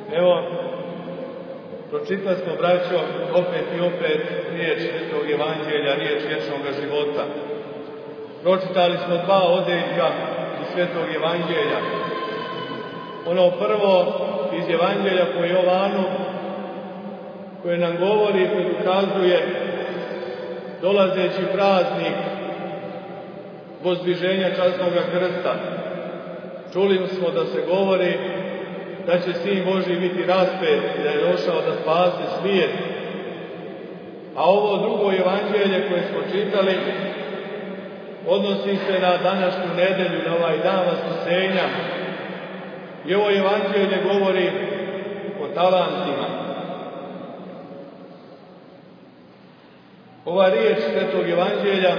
Evo, pročitali smo, braćo, opet i opet riječ Svetog Evanđelja, riječ vječnog života. Pročitali smo 2 odjeljka iz Svetog Evanđelja. Ono prvo iz Evanđelja po Jovanu, koje nam govori, koje ukazuje dolazeći praznik Vozdviženja časnoga krsta. Čuli smo da se govori da će Sin Božji biti raspet i da je došao da spase svijet. A ovo drugo evanđelje koje smo čitali odnosi se na današnju nedelju, na ovaj dan Vaskrsenja. I ovo evanđelje govori o talentima. Ova riječ Svetog Evanđelja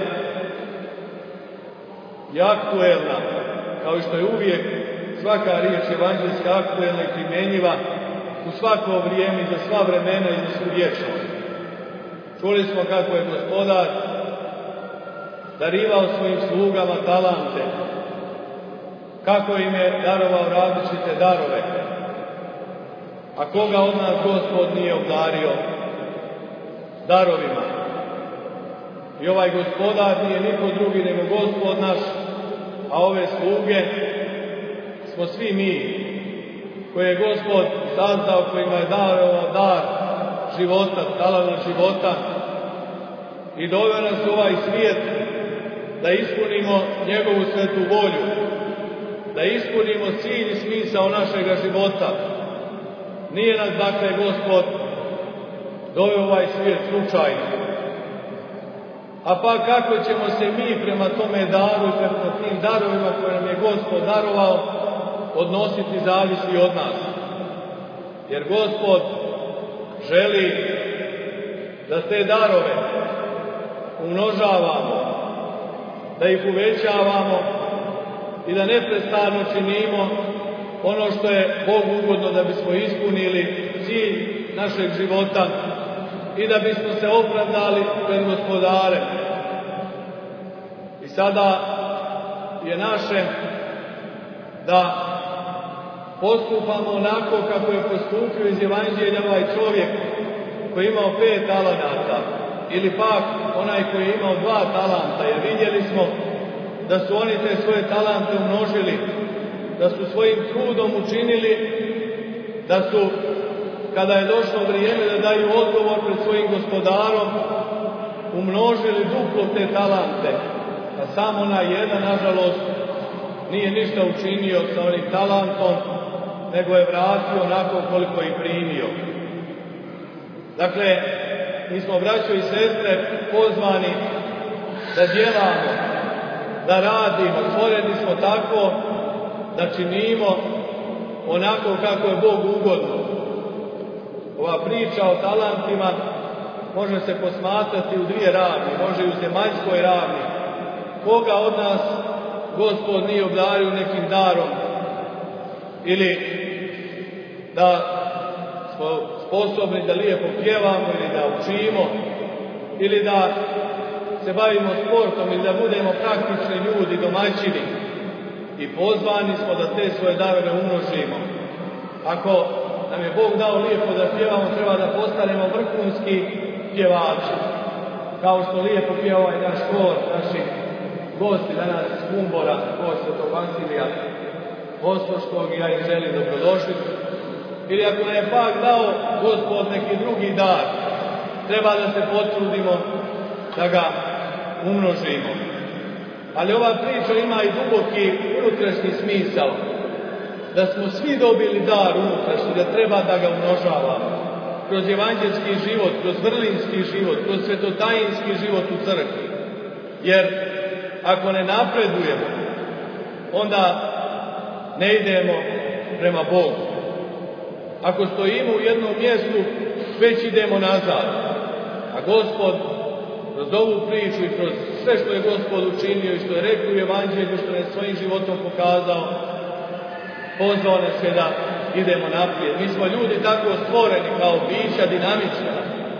je aktuelna, kao što je uvijek svaka riječ evanđeljska aktuelna i primjenjiva u svako vrijeme, za sva vremena i za svu vječnost. Čuli smo kako je Gospodar darivao svojim slugama talante, kako im je darovao različite darove. A koga od nas Gospod nije obdario darovima? I ovaj Gospodar nije niko drugi nego Gospod naš, a ove sluge smo svi mi, koje je Gospod sazdao, kojima je darovao dar života, talenat života i doveo nas u ovaj svijet da ispunimo njegovu svetu volju, da ispunimo cilj i smisao našega života. Nije nas, dakle, Gospod doveo u ovaj svijet slučajno. A pa kako ćemo se mi prema tome daru i prema tim darovima koje nam je Gospod darovao odnositi, zavisi od nas. Jer Gospod želi da te darove umnožavamo, da ih uvećavamo i da neprestano činimo ono što je Bogu ugodno, da bismo ispunili cilj našeg života i da bismo se opravdali pred Gospodarem. I sada je naše da postupamo onako kako je postupio iz Evanđelja ovaj čovjek koji je imao 5 talenata, ili pak onaj koji je imao 2 talanta, jer vidjeli smo da su oni te svoje talante umnožili, da su svojim trudom učinili, da su, kada je došlo vrijeme da daju odgovor pred svojim Gospodarom, umnožili duplo te talante, a samo onaj jedan, nažalost, nije ništa učinio sa onim talentom, nego je vratio onako koliko je primio. Dakle, mi smo, braćo i sestre, pozvani da djelamo, da radimo, stvoreni smo tako da činimo onako kako je Bogu ugodno. Ova priča o talentima može se posmatrati u 2 ravni, može i u zemaljskoj ravni. Koga od nas Gospod nije obdario nekim darom, ili da smo sposobni da lijepo pjevamo, ili da učimo, ili da se bavimo sportom, ili da budemo praktični ljudi, domaćini. I pozvani smo da te svoje darove umnožimo. Ako nam je Bog dao lijepo da pjevamo, treba da postanemo vrhunski pjevači. Kao što lijepo pjeva ovaj naš hor, naši gosti danas iz Kumbora, hor Svetog Vasilija Ostroškog, i ja im želim dobrodošlicu. Ili ako nam je pak dao Gospod neki drugi dar, treba da se potrudimo da ga umnožimo. Ali ova priča ima i duboki unutrašnji smisao, da smo svi dobili dar unutrašnji, da treba da ga umnožavamo. Kroz evanđelski život, kroz vrlinski život, kroz svetotajinski život u crkvi. Jer ako ne napredujemo, onda ne idemo prema Bogu. Ako stojimo u jednom mjestu, već idemo nazad. A Gospod kroz ovu priču i kroz sve što je Gospod učinio i što je rekao u Evanđelju, što je svojim životom pokazao, pozvao nas je da idemo naprijed. Mi smo ljudi tako stvoreni kao bića dinamična,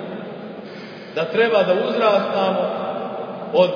da treba da uzrastamo od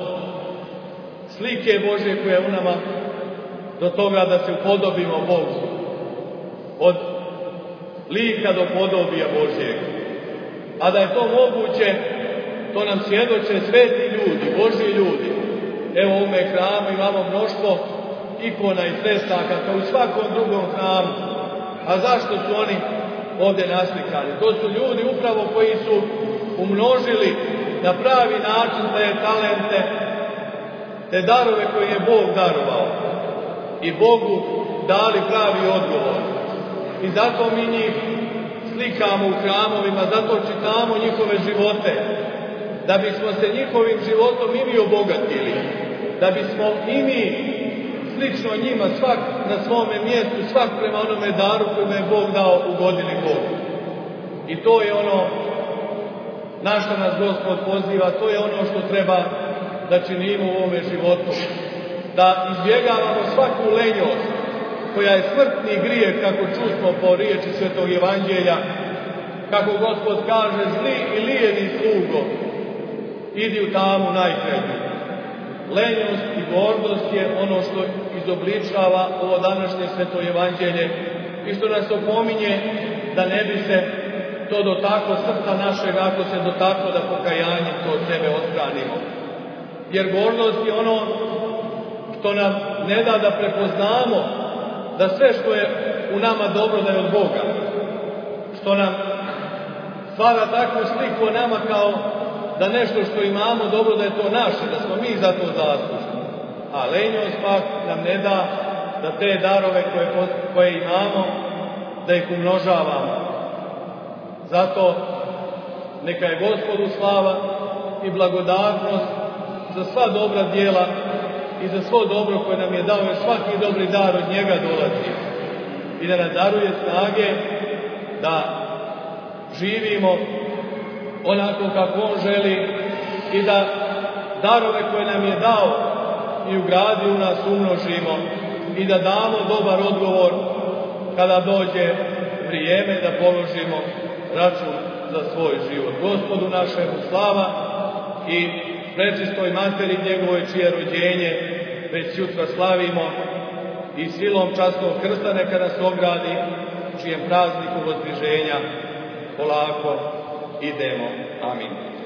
slike Božje koja je u nama do toga da se upodobimo Bogu. Od lika do podobija Božjeg. A da je to moguće, to nam svjedoče sveti ljudi, Božji ljudi. Evo u ovome hramu imamo mnoštvo ikona i sestaka, kao u svakom drugom hramu. A zašto su oni ovdje naslikani? To su ljudi upravo koji su umnožili na pravi način te talente, te darove koje je Bog darovao i Bogu dali pravi odgovor. I zato mi njih slikamo u hramovima, zato čitamo njihove živote, da bismo se njihovim životom i mi obogatili, da bismo i mi slično njima, svak na svome mjestu, svak prema onome daru koji je Bog dao, ugodili Bogu. I to je ono na što nas Gospod poziva, to je ono što treba da činimo u ovome životu. Da izbjegavamo svaku lenjost, koja je smrtni grijeh, kako čusmo po riječi Svetog Evanđelja, kako Gospod kaže, zli i lijeni slugo, idi u tamu najkrajnju. Lenjost i gordost je ono što izobličava ovo današnje Sveto Evanđelje i što nas opominje da ne bi se to dotaklo srca našeg, ako se dotaklo da pokajanjem to od sebe odstranimo. Jer gordost je ono što nam ne da da prepoznamo da sve što je u nama dobro da je od Boga. Što nam stvara takvu sliku o nama kao da nešto što imamo dobro da je to naše, da smo mi za to zaslužni. A lenjost pak nam ne da da te darove koje imamo, da ih umnožavamo. Zato neka je Gospodu slava i blagodatnost za sva dobra djela i za svo dobro koje nam je dao, jer svaki dobri dar od njega dolazi. I da nam daruje snage da živimo onako kako on želi i da darove koje nam je dao i ugradi u nas umnožimo i da damo dobar odgovor kada dođe vrijeme da položimo račun za svoj život. Gospodu našemu slava i prečistoj materi njegovoj čije rođenje već sutra slavimo i silom časnog krsta neka nas ogradi, čijem prazniku vozdviženja polako idemo. Amin.